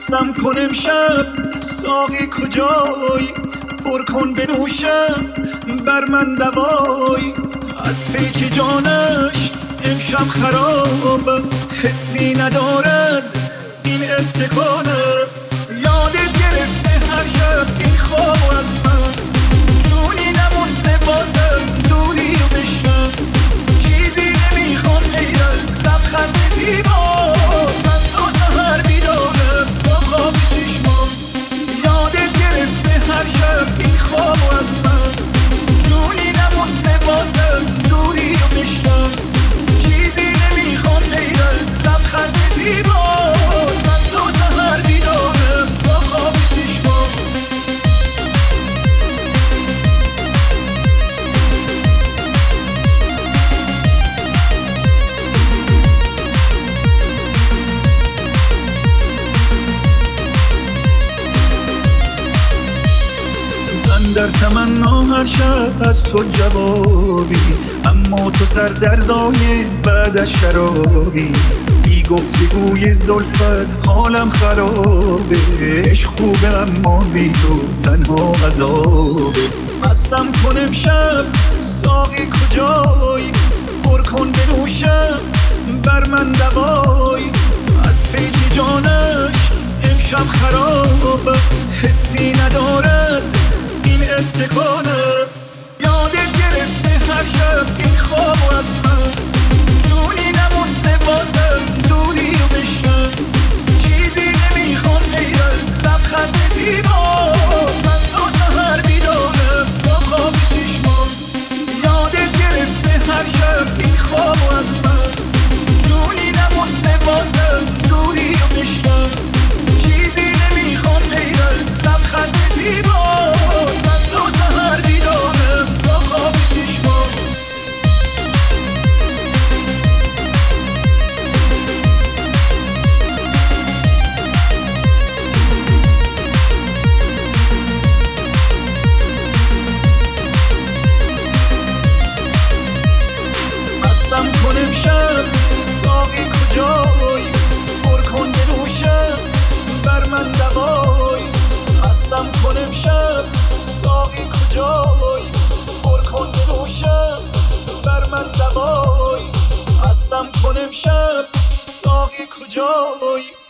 مستم کن امشب ساقی کجایی، پر کن بنوشم بر من دوایی. از پیک جانش امشب خرابم، حسی ندارد این استکانم. یادت گرفته هر شب این خواب از من، جونی نمونده بازم دوری رو بشکن. چیزی نمیخوام غیر از لبخند زیبا، من تا سحر بیدارم با خواب چشمام. یادت گرفته هر شب این خواب از من، جونی نمونده بازم دوری رو بشکن. چیزی نمیخوام غیر از لبخند زیبا، من تا سحر بیدارم با خواب چشمام. در تمنا هر شب از تو جوابی، اما تو سردردای بعد از شرابی. بی گفتگوی زلفت حالم خرابه، عشق خوبه اما بی تو تنها عذابه. مستم کن امشب ساقی کجایی، پر کن بنوشم بر من دوایی. از پیک جانش امشب خرابه، حسی ندارد این استکانم. یادت گرفته هر شب این خواب از من، جونی نمونده بازم دوری رو بشکن. چیزی نمیخوام غیر از لبخند زیبا، من تا سحر بیدارم با خواب چشمام. یادت گرفته هر شب این خواب از من، جونی نمونده بازم دوری رو بشکن. چیزی نمیخوام غیر از لبخند زیبا، من تا سحر بیدارم با خواب چشمام. مستم کن امشب ساقی کجایی، پر کن بنوشم بر من دوایی. مستم کن امشب ساقی کجایی، پر کن بنوشم بر من دوایی. مستم کن امشب ساقی کجایی.